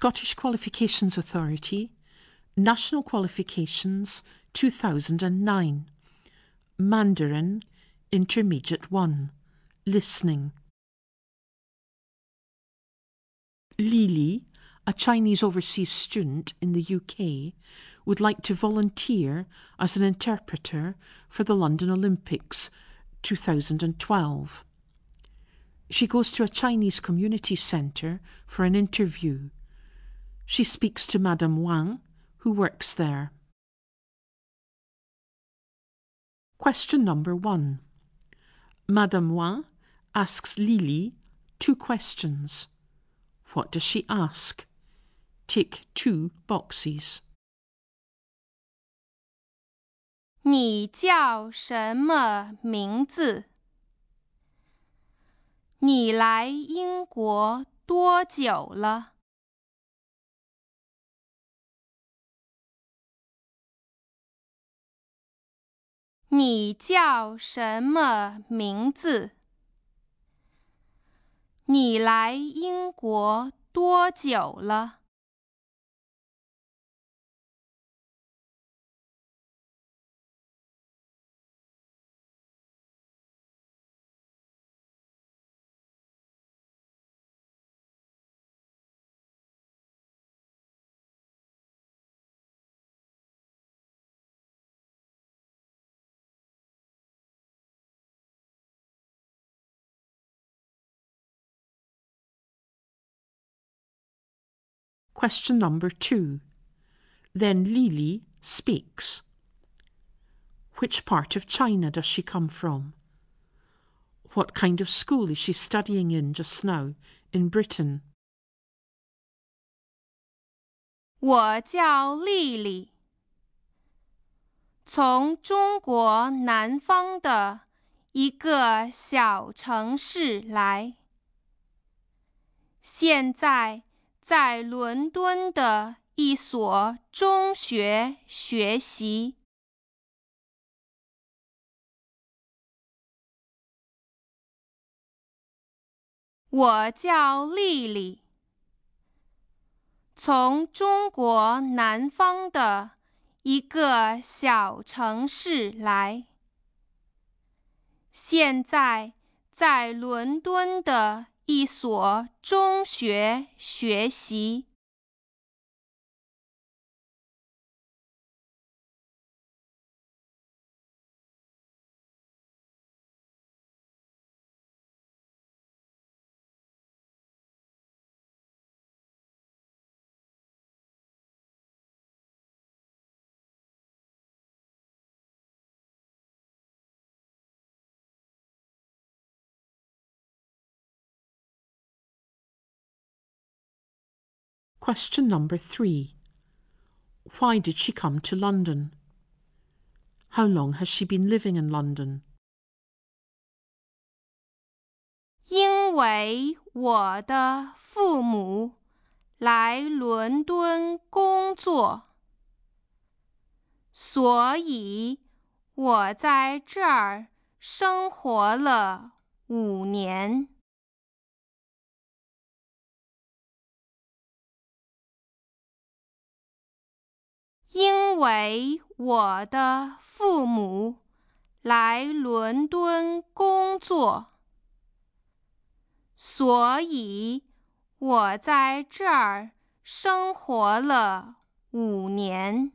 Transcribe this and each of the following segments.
Scottish Qualifications Authority, National Qualifications 2009, Mandarin, Intermediate 1, Listening. Lily, a Chinese overseas student in the UK, would like to volunteer as an interpreter for the London Olympics 2012. She goes to a Chinese community centre for an interview. She speaks to Madame Wang, who works there. Question number 1. Madame Wang asks Lily 2 questions. What does she ask? Tick 2 boxes. 你叫什么名字？你来英国多久了？你叫什么名字？你来英国多久了？ Question number 2. Then Lily speaks. Which part of China does she come from? What kind of school is she studying in just now in Britain? 我叫丽丽，从中国南方的一个小城市来，现在在伦敦的一所中学学习。我叫丽丽，从中国南方的一个小城市来，现在在伦敦的一所中学学习。 Question number 3. Why did she come to London? How long has she been living in London? 因为我的父母来伦敦工作，所以我在这儿生活了5年。因为我的父母来伦敦工作，所以我在这儿生活了5年。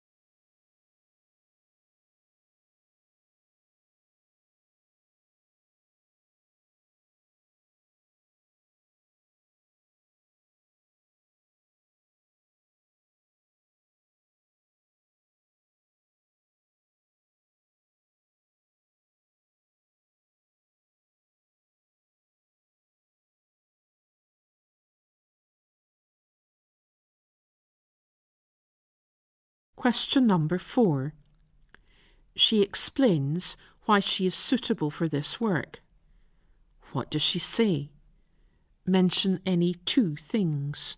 Question number 4. She explains why she is suitable for this work. What does she say? Mention any 2 things.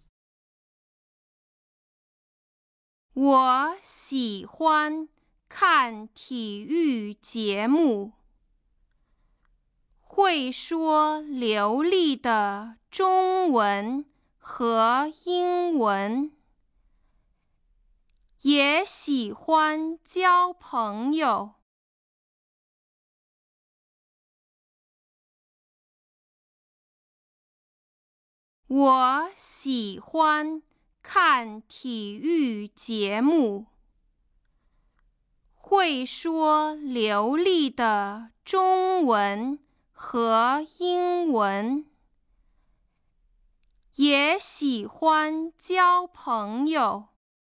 我喜欢看体育节目，会说流利的中文和英文，也喜欢交朋友。我喜欢看体育节目，会说流利的中文和英文，也喜欢交朋友。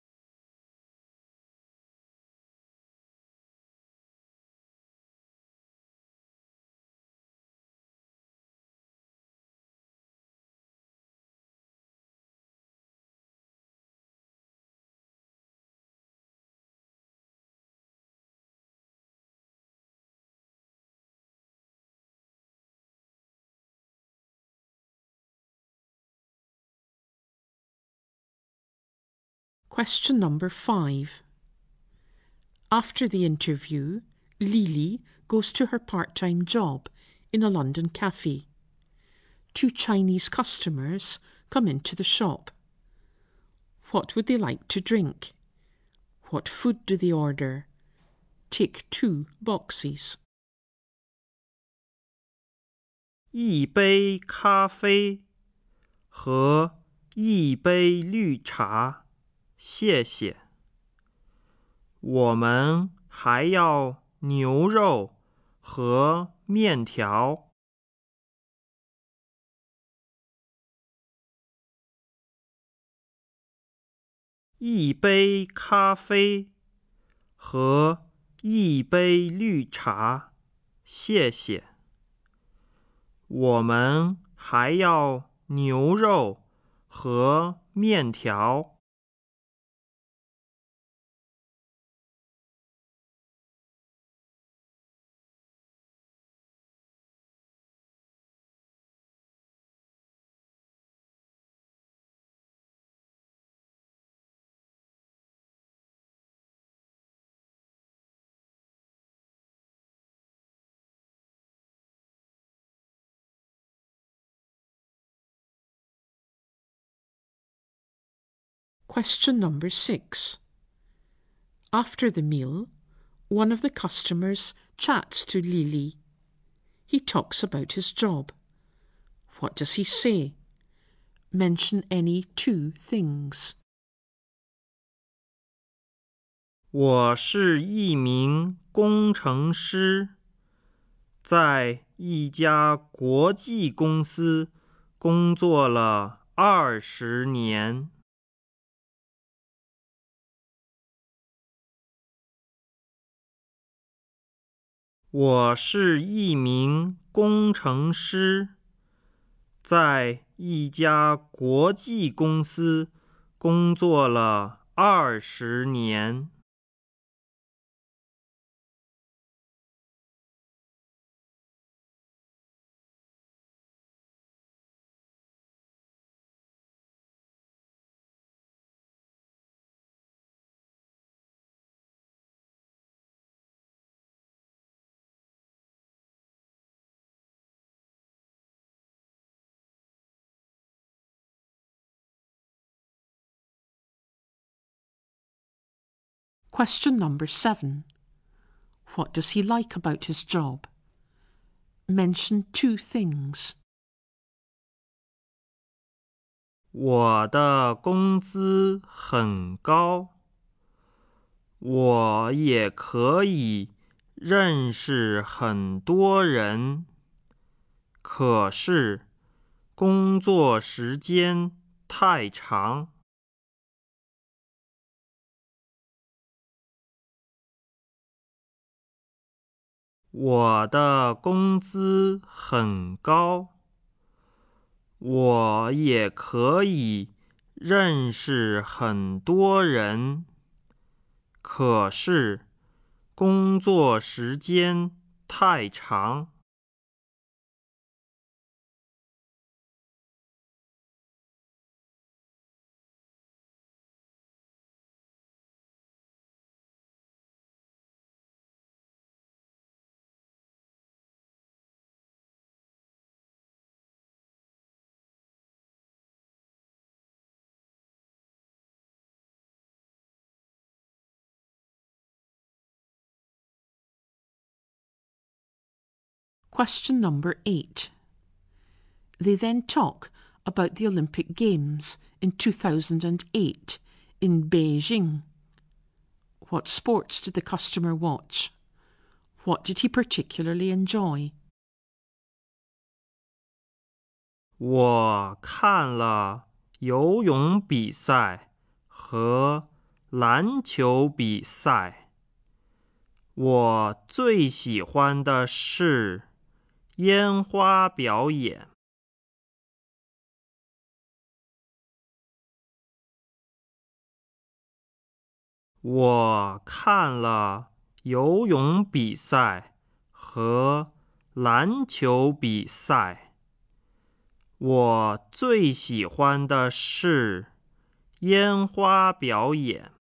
Question number 5. After the interview, Lily goes to her part-time job in a London cafe. 2 Chinese customers come into the shop. What would they like to drink? What food do they order? Take 2 boxes. 一杯咖啡和一杯绿茶，谢谢。我们还要牛肉和面条。一杯咖啡和一杯绿茶，谢谢。我们还要牛肉和面条。 Question number 6. After the meal, one of the customers chats to Lily. He talks about his job. What does he say? Mention any 2 things. 我是一名工程师，在一家国际公司工作了20年。我是一名工程师，在一家国际公司工作了20年。 Question number 7. What does he like about his job? Mention 2 things. 我的工资很高，我也可以认识很多人，可是工作时间太长。我的工资很高，我也可以认识很多人，可是工作时间太长。 Question number 8. They then talk about the Olympic Games in 2008 in Beijing. What sports did the customer watch? What did he particularly enjoy? 我看了游泳比赛和篮球比赛。我最喜欢的是烟花表演。我看了游泳比赛和篮球比赛。我最喜欢的是烟花表演。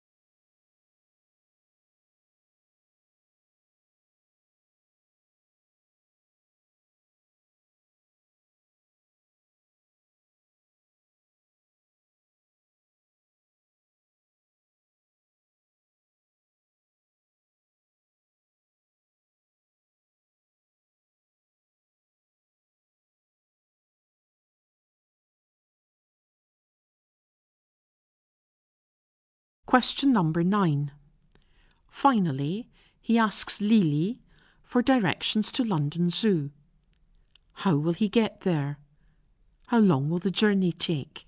Question number 9. Finally, he asks Lily for directions to London Zoo. How will he get there? How long will the journey take?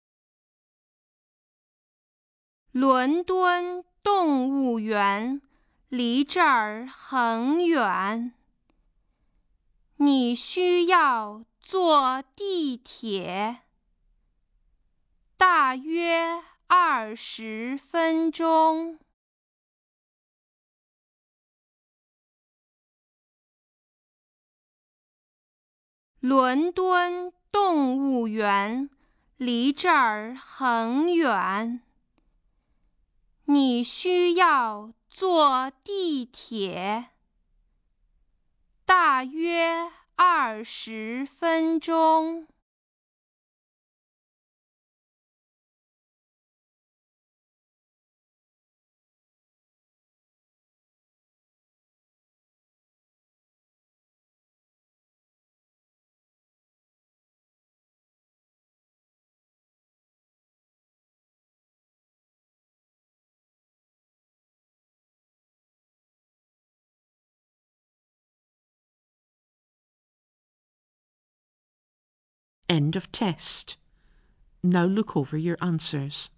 伦敦动物园离这儿很远，你需要坐地铁，大约20分钟。伦敦动物园离这儿很远，你需要坐地铁，大约20分钟。 End of test. Now look over your answers.